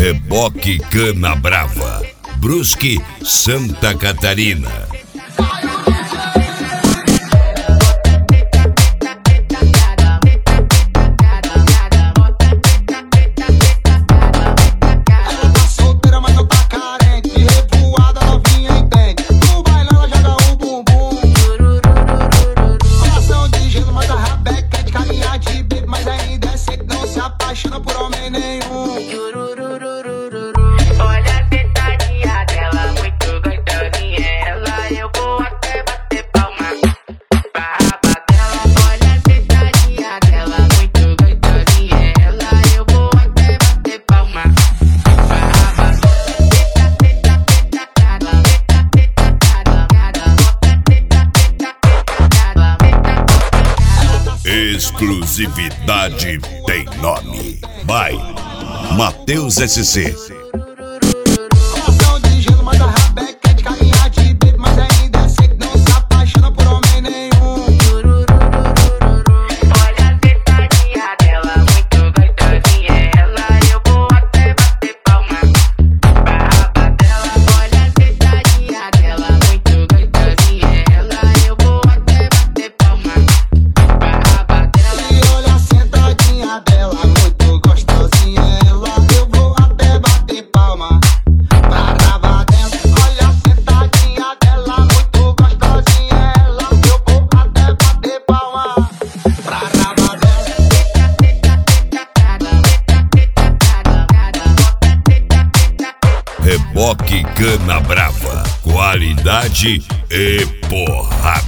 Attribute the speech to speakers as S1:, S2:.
S1: Reboque Cana Brava, Brusque, Santa Catarina.
S2: Por homem nenhum.
S3: Olha a sentadinha dela, muito gostosinha. Ela eu vou até bater palma pra raba dela. Olha a sentadinha dela, muito gostosinha. Ela eu vou até bater palma pra raba dela.
S1: Exclusividade tem nome. By Matheus SC.
S2: Coração de gelo, mas a rabeca é de carinha de bebê, mas ainda é sei que não se apaixona por homem nenhum.
S3: Olha a sentadinha dela, muito gostosinha. Ela eu vou até bater palma pra raba dela. Olha a sentadinha dela, muito gostosinha. Ela eu vou até bater palma pra raba dela.
S2: E olha a sentadinha dela, muito gostosinha. Ela eu vou até bater palma pra raba dela. Olha a sentadinha dela, muito gostosinha. Ela eu vou até bater palma pra raba dela.
S1: Reboque Cana Brava, qualidade e porrada.